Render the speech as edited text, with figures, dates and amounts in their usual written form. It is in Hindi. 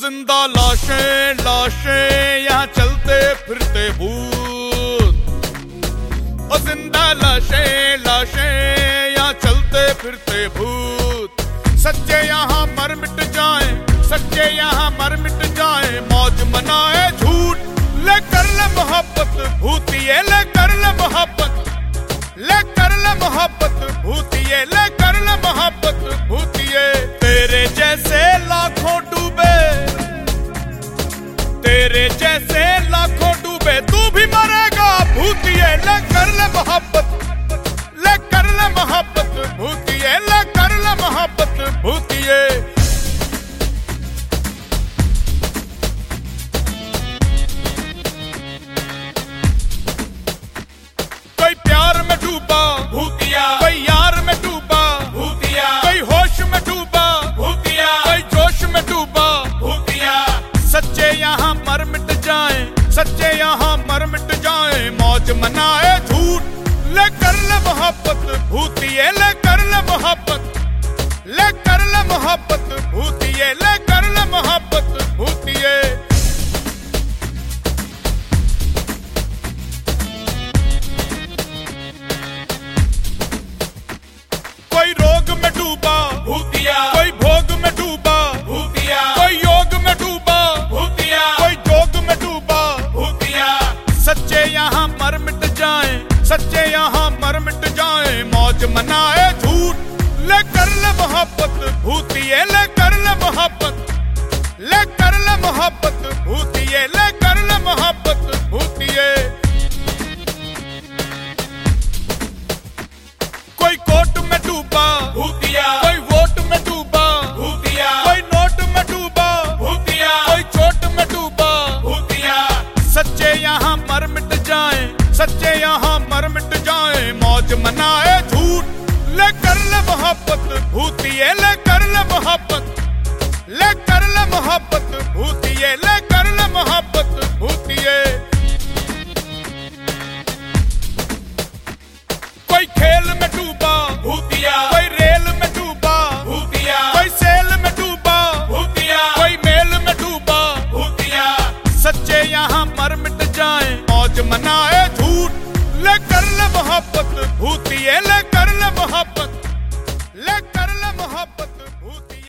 जिंदा लाशें लाशें यहाँ चलते फिरते भूत। ओ जिंदा लाशें लाशें यहाँ चलते फिरते भूत। सच्चे यहाँ मर मिट जाए, सच्चे यहाँ मर मिट जाए, मौज मनाए झूठ। ले कर ले मोहब्बत भूतिए, ले कर ले मोहब्बत, ले कर ले मोहब्बत भूतिए, ले कर ले मोहब्बत भूतिए। तेरे जैसे लाखों डूबे, तेरे जैसे लाखों डूबे, तू भी मरेगा भूतिए। ले कर ले मोहब्बत, ले कर ले मोहब्बत भूतिए, ले कर ले मोहब्बत भूतिए। कोई प्यार में डूबा भूतिया, कोई यार में डूबा भूतिया, कोई होश में डूबा भूतिया, कोई जोश में डूबा भूतिया। सच्चे यहाँ मर मिट जाए, सच्चे यहाँ मर मिट जाए, मौज मनाए झूठ। ले कर ले मोहब्बत भूतिए, ले कर ले मोहब्बत, ले कर ले मोहब्बत भूतिए, ले कर ले मोहब्बत भूतिए। कोई रोग में डूबा भूतिया, कोई भोग में डूबा भूतिया, कोई योग में डूबा भूतिया, कोई जोग में डूबा भूतिया। सच्चे यहाँ मर मिट जाए, सच्चे यहाँ मर मिट जाए, मौज मनाए झूठ। ले कर ले मोहब्बत भूतिए, ले कर ले मोहब्बत, ले कर ले मोहब्बत भूतिए, ले कर ले मोहब्बत भूतिए। कोई कोर्ट में डूबा भूतिया, कोई वोट में डूबा भूतिया, कोई नोट में डूबा भूतिया, कोई चोट में डूबा भूतिया। सच्चे यहाँ मर मिट जाए, सच्चे यहाँ मर मिट जाए, मौज मनाए झूठ। ले कर ले मोहब्बत भूतिए, ले कर ले मोहब्बत, ले कर ले मोहब्बत भूतिए, ले